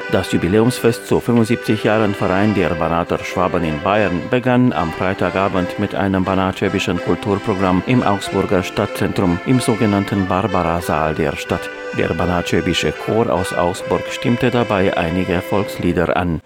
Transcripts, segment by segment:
Das Jubiläumsfest zu 75 Jahren Verein der Banater Schwaben in Bayern begann am Freitagabend mit einem banatschwäbischen Kulturprogramm im Augsburger Stadtzentrum im sogenannten Barbara-Saal der Stadt. Der banatschwäbische Chor aus Augsburg stimmte dabei einige Volkslieder an.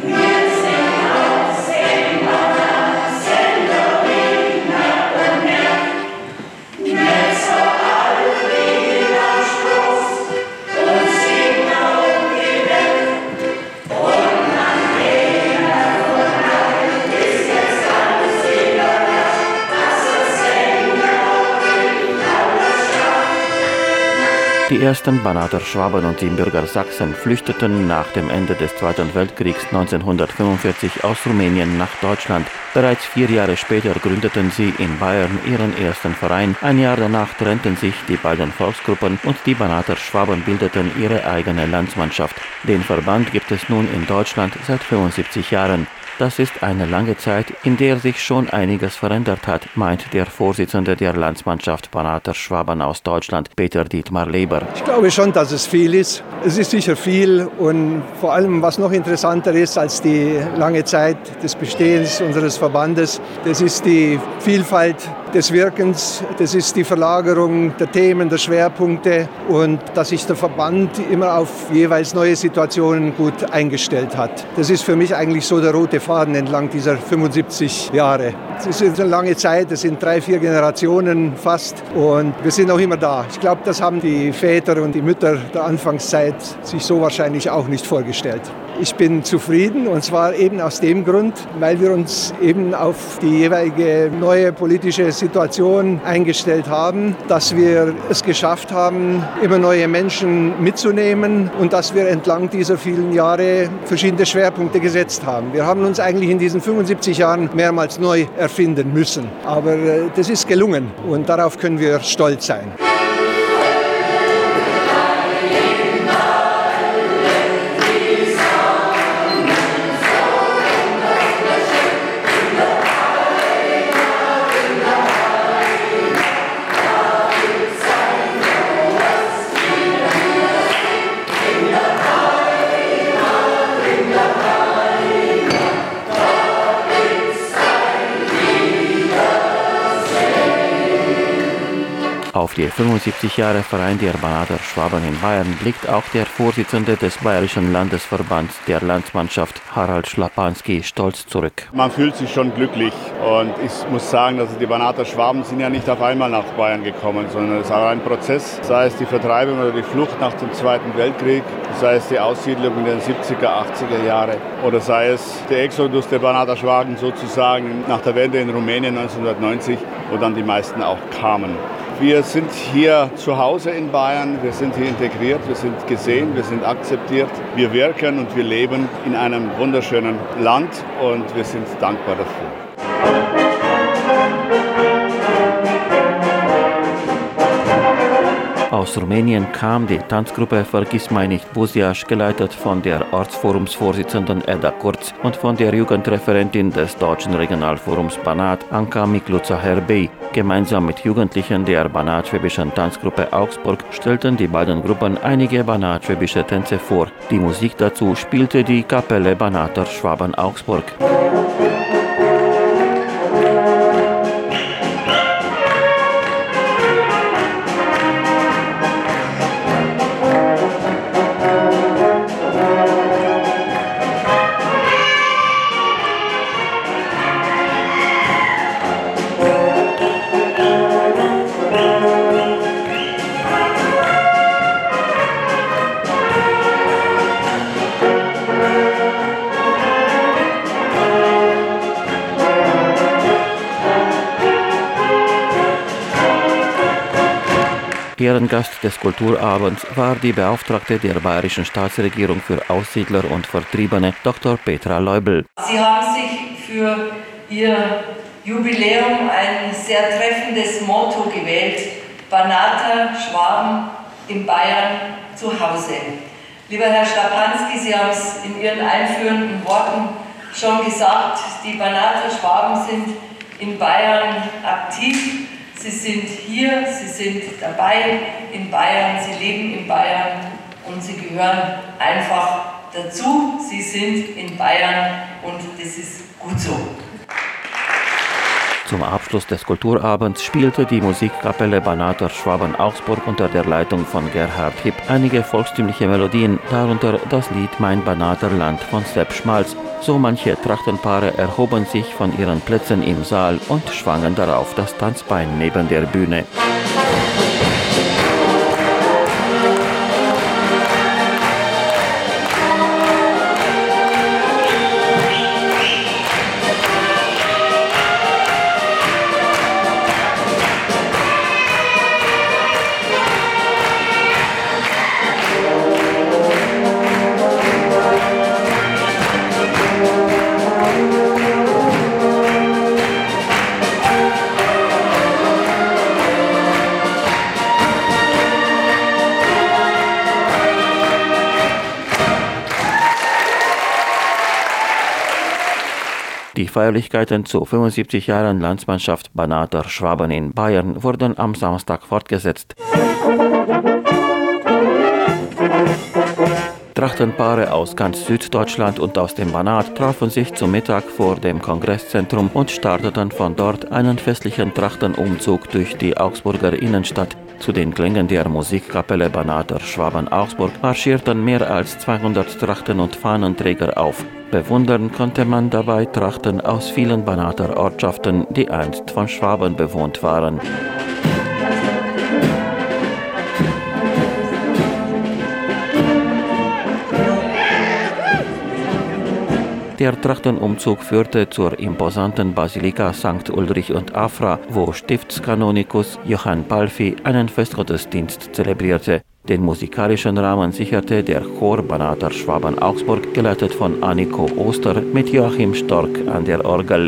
Die ersten Banater Schwaben und Siebenbürger Sachsen flüchteten nach dem Ende des Zweiten Weltkriegs 1945 aus Rumänien nach Deutschland. Bereits 4 Jahre später gründeten sie in Bayern ihren ersten Verein. Ein Jahr danach trennten sich die beiden Volksgruppen und die Banater Schwaben bildeten ihre eigene Landsmannschaft. Den Verband gibt es nun in Deutschland seit 75 Jahren. Das ist eine lange Zeit, in der sich schon einiges verändert hat, meint der Vorsitzende der Landsmannschaft Banater Schwaben aus Deutschland, Peter Dietmar Leber. Ich glaube schon, dass es viel ist. Es ist sicher viel und vor allem, was noch interessanter ist als die lange Zeit des Bestehens unseres Verbandes, das ist die Vielfalt des Wirkens, das ist die Verlagerung der Themen, der Schwerpunkte und dass sich der Verband immer auf jeweils neue Situationen gut eingestellt hat. Das ist für mich eigentlich so der rote Faden entlang dieser 75 Jahre. Es ist eine lange Zeit, es sind 3, 4 Generationen fast und wir sind auch immer da. Ich glaube, das haben die Väter und die Mütter der Anfangszeit sich so wahrscheinlich auch nicht vorgestellt. Ich bin zufrieden und zwar eben aus dem Grund, weil wir uns eben auf die jeweilige neue politische Situation eingestellt haben, dass wir es geschafft haben, immer neue Menschen mitzunehmen und dass wir entlang dieser vielen Jahre verschiedene Schwerpunkte gesetzt haben. Wir haben uns eigentlich in diesen 75 Jahren mehrmals neu erfinden müssen, aber das ist gelungen und darauf können wir stolz sein. Auf die 75 Jahre Verein der Banater Schwaben in Bayern blickt auch der Vorsitzende des Bayerischen Landesverbands der Landsmannschaft, Harald Schlapanski, stolz zurück. Man fühlt sich schon glücklich und ich muss sagen, dass die Banater Schwaben sind ja nicht auf einmal nach Bayern gekommen, sondern es ist auch ein Prozess, sei es die Vertreibung oder die Flucht nach dem Zweiten Weltkrieg, sei es die Aussiedlung in den 70er, 80er Jahre oder sei es der Exodus der Banater Schwaben sozusagen nach der Wende in Rumänien 1990, wo dann die meisten auch kamen. Wir sind hier zu Hause in Bayern, wir sind hier integriert, wir sind gesehen, wir sind akzeptiert, wir wirken und wir leben in einem wunderschönen Land und wir sind dankbar dafür. Aus Rumänien kam die Tanzgruppe Vergissmeinnicht Buziaș, geleitet von der Ortsforumsvorsitzenden Edda Kurz und von der Jugendreferentin des Deutschen Regionalforums Banat, Anka Mikluza-Herbey. Gemeinsam mit Jugendlichen der banatschwäbischen Tanzgruppe Augsburg stellten die beiden Gruppen einige banatschwäbische Tänze vor. Die Musik dazu spielte die Kapelle Banater Schwaben Augsburg. Ehrengast des Kulturabends war die Beauftragte der Bayerischen Staatsregierung für Aussiedler und Vertriebene, Dr. Petra Leubel. Sie haben sich für Ihr Jubiläum ein sehr treffendes Motto gewählt: Banater Schwaben in Bayern zu Hause. Lieber Herr Schlapanski, Sie haben es in Ihren einführenden Worten schon gesagt, die Banater Schwaben sind in Bayern aktiv. Sie sind hier, Sie sind dabei in Bayern, Sie leben in Bayern und Sie gehören einfach dazu. Sie sind in Bayern und das ist gut so. Zum Abschluss des Kulturabends spielte die Musikkapelle Banater Schwaben-Augsburg unter der Leitung von Gerhard Hipp einige volkstümliche Melodien, darunter das Lied Mein Banaterland von Sepp Schmalz. So manche Trachtenpaare erhoben sich von ihren Plätzen im Saal und schwangen darauf das Tanzbein neben der Bühne. Die Feierlichkeiten zu 75 Jahren Landsmannschaft Banater Schwaben in Bayern wurden am Samstag fortgesetzt. Trachtenpaare aus ganz Süddeutschland und aus dem Banat trafen sich zum Mittag vor dem Kongresszentrum und starteten von dort einen festlichen Trachtenumzug durch die Augsburger Innenstadt. Zu den Klängen der Musikkapelle Banater Schwaben-Augsburg marschierten mehr als 200 Trachten- und Fahnenträger auf. Bewundern konnte man dabei Trachten aus vielen Banater Ortschaften, die einst von Schwaben bewohnt waren. Der Trachtenumzug führte zur imposanten Basilika St. Ulrich und Afra, wo Stiftskanonikus Johann Palfi einen Festgottesdienst zelebrierte. Den musikalischen Rahmen sicherte der Chor Banater Schwaben-Augsburg, geleitet von Anniko Oster mit Joachim Stork an der Orgel.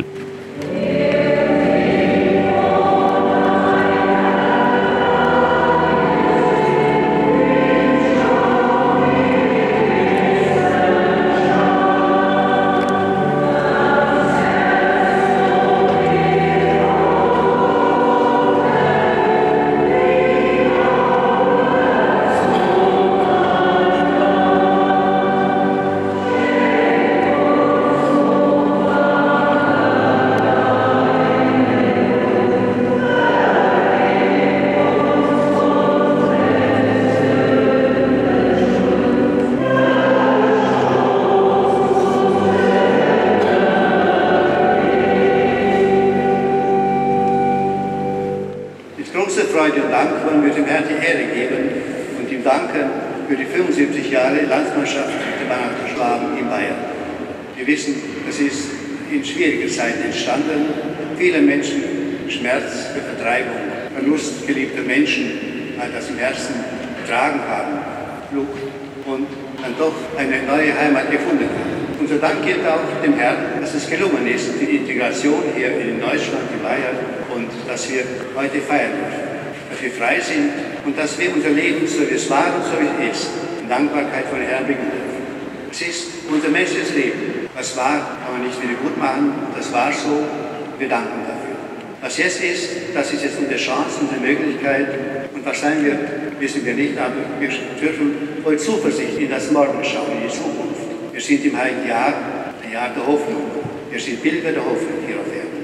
Freude und Dank wollen wir dem Herrn die Ehre geben und ihm danken für die 75 Jahre Landsmannschaft der Banater Schwaben in Bayern. Wir wissen, es ist in schwieriger Zeit entstanden. Viele Menschen Schmerz für Vertreibung, Verlust geliebter Menschen, das im Herzen getragen haben, Flucht und dann doch eine neue Heimat gefunden haben. Unser Dank gilt auch dem Herrn, dass es gelungen ist, die Integration hier in Deutschland, in Bayern, und dass wir heute feiern dürfen. Dass wir frei sind und dass wir unser Leben, so wie es war und so wie es ist, in Dankbarkeit vor den Herrn bringen dürfen. Es ist unser menschliches Leben. Was war, kann man nicht wieder gut machen. Das war so. Wir danken dafür. Was jetzt ist, das ist jetzt unsere Chance, unsere Möglichkeit. Und was sein wird, wissen wir nicht, aber wir dürfen voll Zuversicht in das Morgen schauen, in die Zukunft. Wir sind im Heiligen Jahr, ein Jahr der Hoffnung. Wir sind Pilger der Hoffnung hier auf Erden.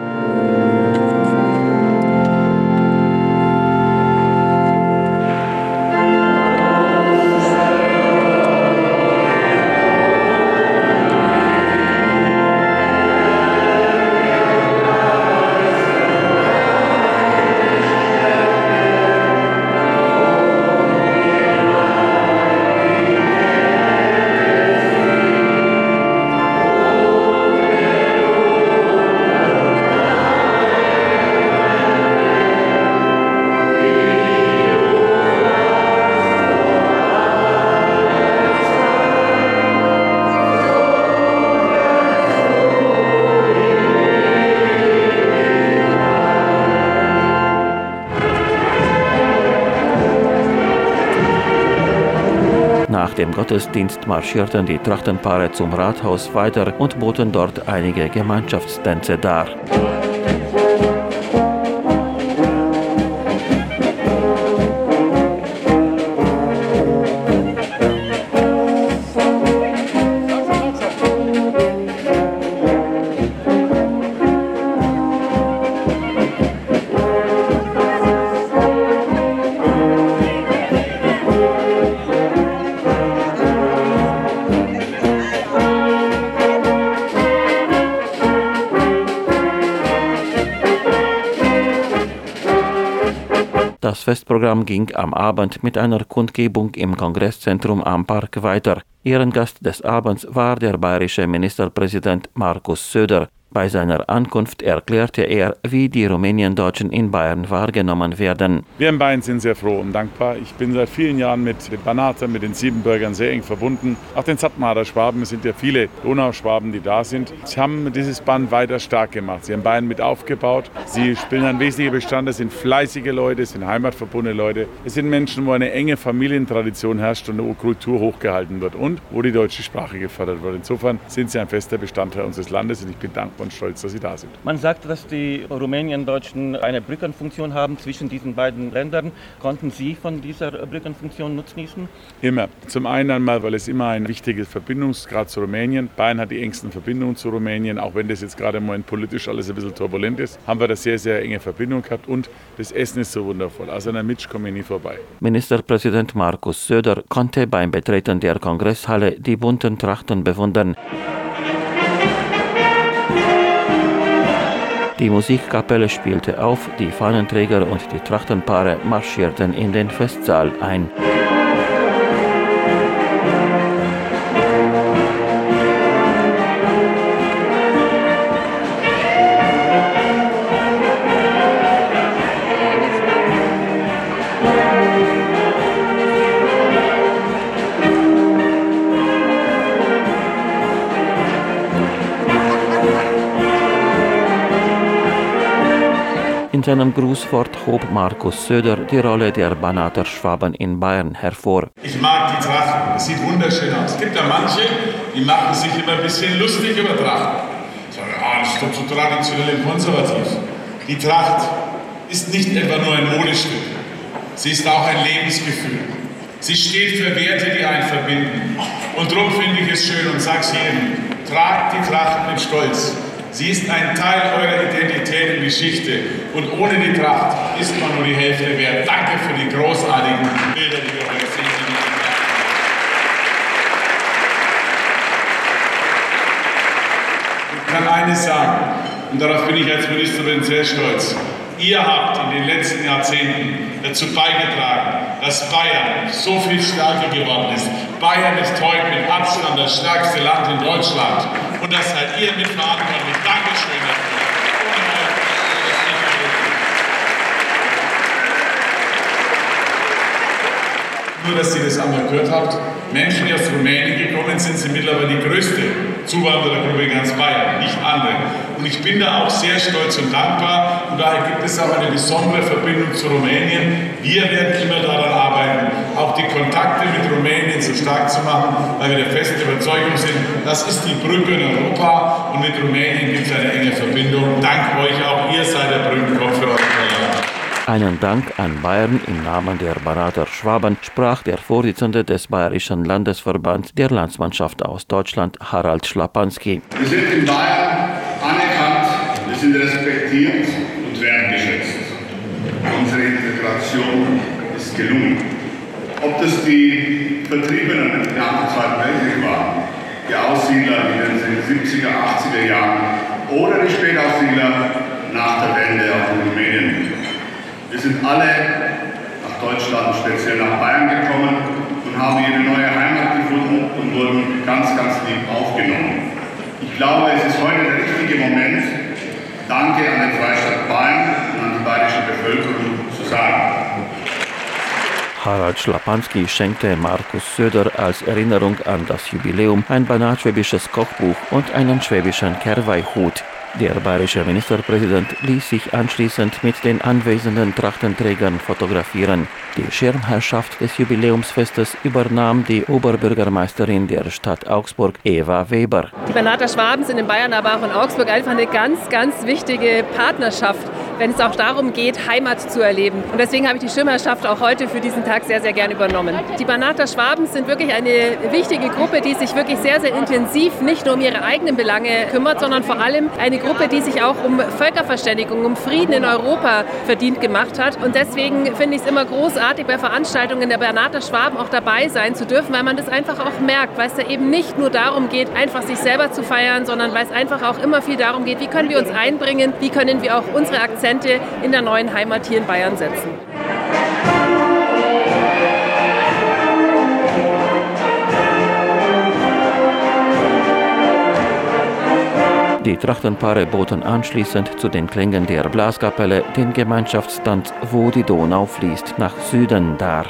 Nach dem Gottesdienst marschierten die Trachtenpaare zum Rathaus weiter und boten dort einige Gemeinschaftstänze dar. Das Festprogramm ging am Abend mit einer Kundgebung im Kongresszentrum am Park weiter. Ehrengast des Abends war der bayerische Ministerpräsident Markus Söder. Bei seiner Ankunft erklärte er, wie die Rumäniendeutschen in Bayern wahrgenommen werden. Wir in Bayern sind sehr froh und dankbar. Ich bin seit vielen Jahren mit den Banatern, mit den Siebenbürgern sehr eng verbunden. Auch den Sattmarer Schwaben, es sind ja viele Donauschwaben, die da sind. Sie haben dieses Band weiter stark gemacht. Sie haben Bayern mit aufgebaut. Sie spielen ein wesentlicher Bestandteil. Es sind fleißige Leute, es sind heimatverbundene Leute. Es sind Menschen, wo eine enge Familientradition herrscht und wo Kultur hochgehalten wird und wo die deutsche Sprache gefördert wird. Insofern sind sie ein fester Bestandteil unseres Landes und ich bin dankbar und stolz, dass sie da sind. Man sagt, dass die Rumäniendeutschen eine Brückenfunktion haben zwischen diesen beiden Ländern. Konnten Sie von dieser Brückenfunktion nutzen? Immer. Zum einen einmal, weil es immer ein wichtiges Verbindungsgrad zu Rumänien. Bayern hat die engsten Verbindungen zu Rumänien, auch wenn das jetzt gerade im Moment politisch alles ein bisschen turbulent ist, haben wir da sehr, sehr enge Verbindung gehabt und das Essen ist so wundervoll. Also an der Mitsch komme ich nie vorbei. Ministerpräsident Markus Söder konnte beim Betreten der Kongresshalle die bunten Trachten bewundern. Die Musikkapelle spielte auf, die Fahnenträger und die Trachtenpaare marschierten in den Festsaal ein. In seinem Grußwort hob Markus Söder die Rolle der Banater Schwaben in Bayern hervor. Ich mag die Trachten, es sieht wunderschön aus. Es gibt da manche, die machen sich immer ein bisschen lustig über Trachten. Sagen, das ist doch zu traditionell und konservativ. Die Tracht ist nicht etwa nur ein Modestück, sie ist auch ein Lebensgefühl. Sie steht für Werte, die einen verbinden. Und darum finde ich es schön und sage es jedem, tragt die Tracht mit Stolz. Sie ist ein Teil eurer Identität und Geschichte und ohne die Tracht ist man nur die Hälfte wert. Danke für die großartigen Bilder, die wir heute sehen. Ich kann eines sagen, und darauf bin ich als Ministerin sehr stolz. Ihr habt in den letzten Jahrzehnten dazu beigetragen, dass Bayern so viel stärker geworden ist. Bayern ist heute mit Abstand das stärkste Land in Deutschland. Und das seid ihr mitverantwortlich. Dankeschön dafür. Nur, dass ihr das einmal gehört habt. Menschen, die aus Rumänien gekommen sind, sind mittlerweile die größte Zuwanderergruppe in ganz Bayern, nicht andere. Und ich bin da auch sehr stolz und dankbar. Und daher gibt es auch eine besondere Verbindung zu Rumänien. Wir werden immer daran arbeiten, auch die Kontakte mit Rumänien so stark zu machen, weil wir der festen Überzeugung sind, das ist die Brücke in Europa und mit Rumänien gibt es eine enge Verbindung. Dank euch, auch ihr seid der Brückenkopf für euer Land. Einen Dank an Bayern im Namen der Banater Schwaben sprach der Vorsitzende des Bayerischen Landesverbands der Landsmannschaft aus Deutschland, Harald Schlapanski. Wir sind in Bayern anerkannt, wir sind respektiert und wertgeschätzt. Unsere Integration ist gelungen. Ob das die Vertriebenen nach dem Zweiten Weltkrieg waren, die Aussiedler in den 70er, 80er Jahren oder die Spätaussiedler nach der Wende aus Rumänien. Wir sind alle nach Deutschland, speziell nach Bayern gekommen und haben hier eine neue Heimat gefunden und wurden ganz, ganz lieb aufgenommen. Ich glaube, es ist heute der richtige Moment, Danke an den Freistaat Bayern und an die bayerische Bevölkerung zu sagen. Harald Schlapanski schenkte Markus Söder als Erinnerung an das Jubiläum ein banatschwäbisches Kochbuch und einen schwäbischen Kerweihhut. Der bayerische Ministerpräsident ließ sich anschließend mit den anwesenden Trachtenträgern fotografieren. Die Schirmherrschaft des Jubiläumsfestes übernahm die Oberbürgermeisterin der Stadt Augsburg, Eva Weber. Die Banater Schwaben sind in Bayern, aber auch in Augsburg einfach eine ganz, ganz wichtige Partnerschaft, wenn es auch darum geht, Heimat zu erleben. Und deswegen habe ich die Schirmherrschaft auch heute für diesen Tag sehr, sehr gern übernommen. Die Banater Schwaben sind wirklich eine wichtige Gruppe, die sich wirklich sehr, sehr intensiv nicht nur um ihre eigenen Belange kümmert, sondern vor allem eine Gruppe, die sich auch um Völkerverständigung, um Frieden in Europa verdient gemacht hat. Und deswegen finde ich es immer großartig, bei Veranstaltungen der Banater Schwaben auch dabei sein zu dürfen, weil man das einfach auch merkt, weil es da eben nicht nur darum geht, einfach sich selber zu feiern, sondern weil es einfach auch immer viel darum geht, wie können wir uns einbringen, wie können wir auch unsere Akzente in der neuen Heimat hier in Bayern setzen. Die Trachtenpaare boten anschließend zu den Klängen der Blaskapelle den Gemeinschaftstanz Wo die Donau fließt nach Süden dar.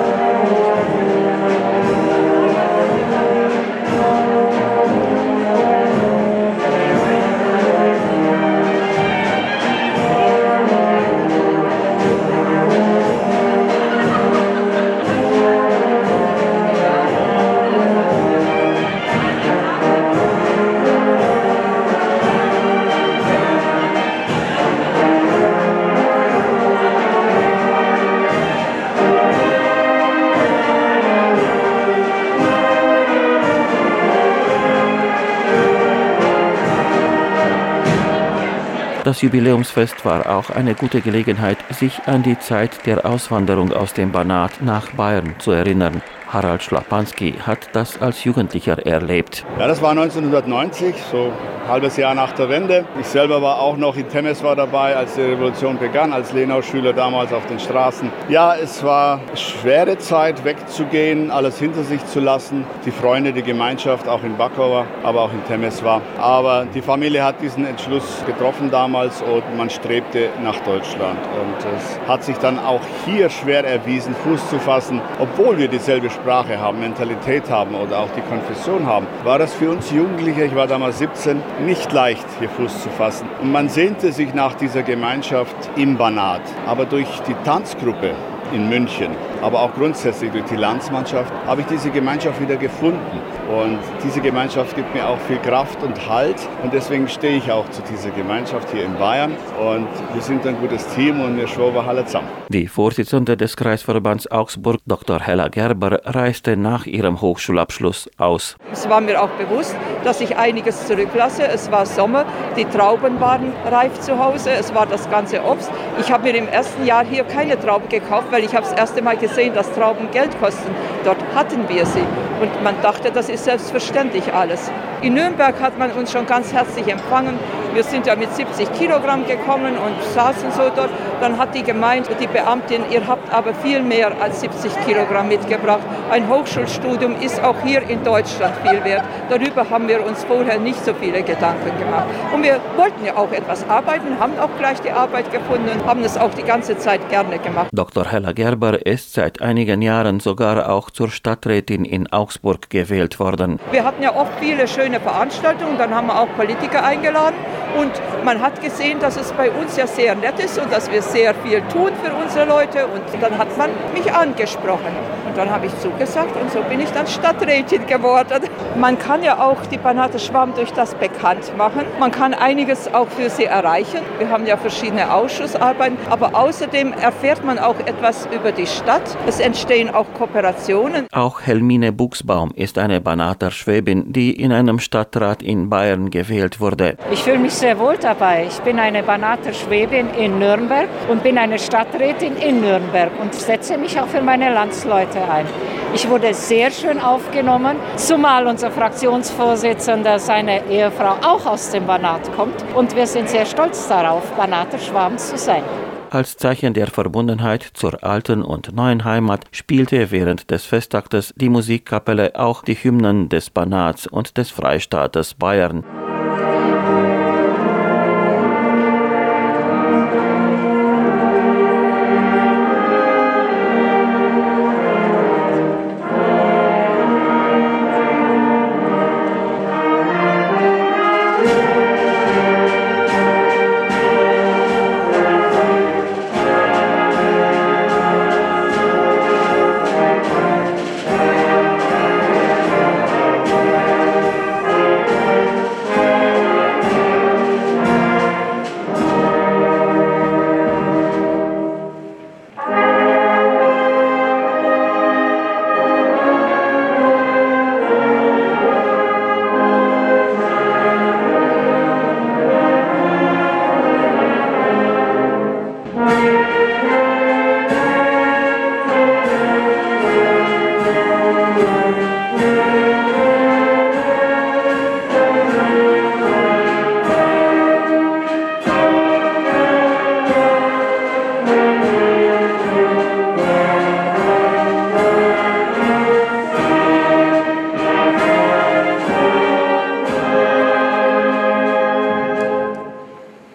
Das Jubiläumsfest war auch eine gute Gelegenheit, sich an die Zeit der Auswanderung aus dem Banat nach Bayern zu erinnern. Harald Schlapanski hat das als Jugendlicher erlebt. Ja, das war 1990, so ein halbes Jahr nach der Wende. Ich selber war auch noch in Temeswar dabei, als die Revolution begann, als Lenau-Schüler damals auf den Straßen. Ja, es war eine schwere Zeit, wegzugehen, alles hinter sich zu lassen. Die Freunde, die Gemeinschaft, auch in Bakova, aber auch in Temeswar. Aber die Familie hat diesen Entschluss getroffen damals und man strebte nach Deutschland. Und es hat sich dann auch hier schwer erwiesen, Fuß zu fassen, obwohl wir dieselbe Sprache haben, Mentalität haben oder auch die Konfession haben, war das für uns Jugendliche, ich war damals 17, nicht leicht, hier Fuß zu fassen. Und man sehnte sich nach dieser Gemeinschaft im Banat. Aber durch die Tanzgruppe in München, aber auch grundsätzlich durch die Landsmannschaft, habe ich diese Gemeinschaft wieder gefunden. Und diese Gemeinschaft gibt mir auch viel Kraft und Halt. Und deswegen stehe ich auch zu dieser Gemeinschaft hier in Bayern. Und wir sind ein gutes Team und wir schworen alle zusammen. Die Vorsitzende des Kreisverbands Augsburg, Dr. Hella Gerber, reiste nach ihrem Hochschulabschluss aus. Es war mir auch bewusst, dass ich einiges zurücklasse. Es war Sommer, die Trauben waren reif zu Hause, es war das ganze Obst. Ich habe mir im ersten Jahr hier keine Trauben gekauft, weil ich habe das erste Mal gesehen, dass Trauben Geld kosten. Dort hatten wir sie und man dachte, das ist selbstverständlich alles. In Nürnberg hat man uns schon ganz herzlich empfangen. Wir sind ja mit 70 Kilogramm gekommen und saßen so dort. Dann hat die gemeint, die Beamtin, ihr habt aber viel mehr als 70 Kilogramm mitgebracht. Ein Hochschulstudium ist auch hier in Deutschland viel wert. Darüber haben wir uns vorher nicht so viele Gedanken gemacht. Und wir wollten ja auch etwas arbeiten, haben auch gleich die Arbeit gefunden und haben es auch die ganze Zeit gerne gemacht. Dr. Hella Gerber ist seit einigen Jahren sogar auch zur Stadträtin in Augsburg gewählt worden. Wir hatten ja oft viele schöne Veranstaltungen, dann haben wir auch Politiker eingeladen. Und man hat gesehen, dass es bei uns ja sehr nett ist und dass wir sehr viel tun für unsere Leute. Und dann hat man mich angesprochen. Und dann habe ich zugesagt und so bin ich dann Stadträtin geworden. Man kann ja auch die Banater Schwaben durch das bekannt machen. Man kann einiges auch für sie erreichen. Wir haben ja verschiedene Ausschussarbeiten. Aber außerdem erfährt man auch etwas über die Stadt. Es entstehen auch Kooperationen. Auch Helmine Buchsbaum ist eine Banater Schwäbin, die in einem Stadtrat in Bayern gewählt wurde. Ich fühle mich sehr wohl dabei. Ich bin eine Banater Schwäbin in Nürnberg und bin eine Stadträtin in Nürnberg und setze mich auch für meine Landsleute ein. Ich wurde sehr schön aufgenommen, zumal unser Fraktionsvorsitzender, seine Ehefrau auch aus dem Banat kommt. Und wir sind sehr stolz darauf, Banater Schwaben zu sein. Als Zeichen der Verbundenheit zur alten und neuen Heimat spielte während des Festaktes die Musikkapelle auch die Hymnen des Banats und des Freistaates Bayern.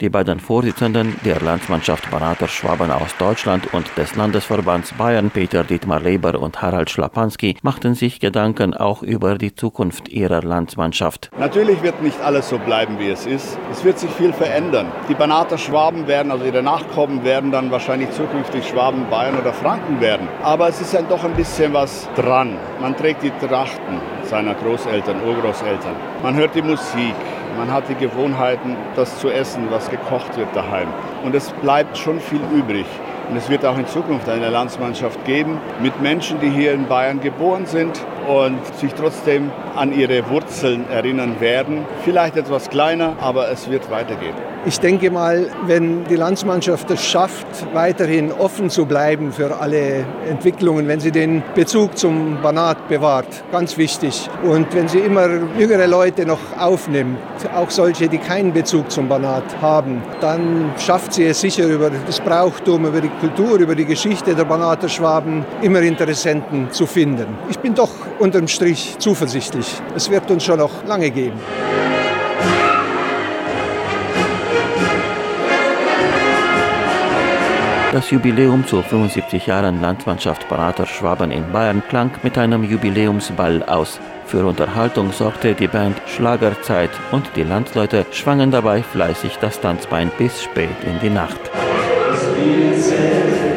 Die beiden Vorsitzenden der Landsmannschaft Banater Schwaben aus Deutschland und des Landesverbands Bayern, Peter Dietmar Leber und Harald Schlapanski, machten sich Gedanken auch über die Zukunft ihrer Landsmannschaft. Natürlich wird nicht alles so bleiben, wie es ist. Es wird sich viel verändern. Die Banater Schwaben werden, also ihre Nachkommen werden dann wahrscheinlich zukünftig Schwaben, Bayern oder Franken werden. Aber es ist ja doch ein bisschen was dran. Man trägt die Trachten seiner Großeltern, Urgroßeltern. Man hört die Musik. Man hat die Gewohnheiten, das zu essen, was gekocht wird daheim. Und es bleibt schon viel übrig. Und es wird auch in Zukunft eine Landsmannschaft geben mit Menschen, die hier in Bayern geboren sind und sich trotzdem an ihre Wurzeln erinnern werden. Vielleicht etwas kleiner, aber es wird weitergehen. Ich denke mal, wenn die Landsmannschaft es schafft, weiterhin offen zu bleiben für alle Entwicklungen, wenn sie den Bezug zum Banat bewahrt, ganz wichtig. Und wenn sie immer jüngere Leute noch aufnimmt, auch solche, die keinen Bezug zum Banat haben, dann schafft sie es sicher über das Brauchtum, über die Kultur, über die Geschichte der Banater Schwaben immer Interessenten zu finden. Ich bin doch unterm Strich zuversichtlich. Es wird uns schon noch lange geben. Das Jubiläum zu 75 Jahren Landsmannschaft Banater Schwaben in Bayern klang mit einem Jubiläumsball aus. Für Unterhaltung sorgte die Band Schlagerzeit und die Landsleute schwangen dabei fleißig das Tanzbein bis spät in die Nacht.